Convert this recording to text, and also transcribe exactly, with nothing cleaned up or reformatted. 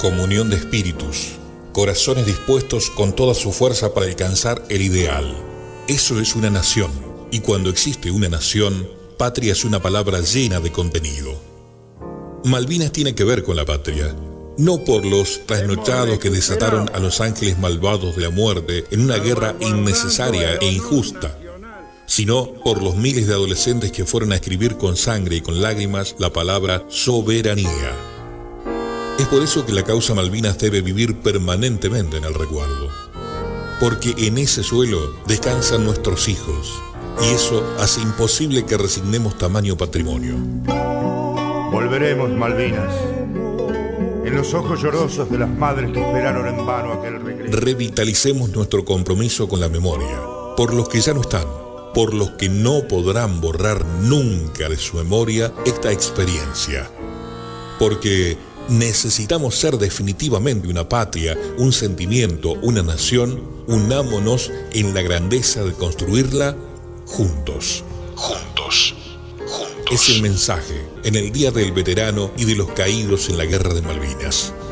Comunión de espíritus, corazones dispuestos con toda su fuerza para alcanzar el ideal. Eso es una nación, y cuando existe una nación, patria es una palabra llena de contenido. Malvinas tiene que ver con la patria, no por los trasnochados que desataron a los ángeles malvados de la muerte en una guerra innecesaria e injusta, sino por los miles de adolescentes que fueron a escribir con sangre y con lágrimas la palabra soberanía. Es por eso que la causa Malvinas debe vivir permanentemente en el recuerdo, porque en ese suelo descansan nuestros hijos, y eso hace imposible que resignemos tamaño patrimonio. Volveremos, Malvinas, en los ojos llorosos de las madres que esperaron en vano aquel regreso. Revitalicemos nuestro compromiso con la memoria, por los que ya no están, por los que no podrán borrar nunca de su memoria esta experiencia. Porque necesitamos ser definitivamente una patria, un sentimiento, una nación. Unámonos en la grandeza de construirla juntos. Juntos. Juntos. Es el mensaje en el Día del Veterano y de los caídos en la Guerra de Malvinas.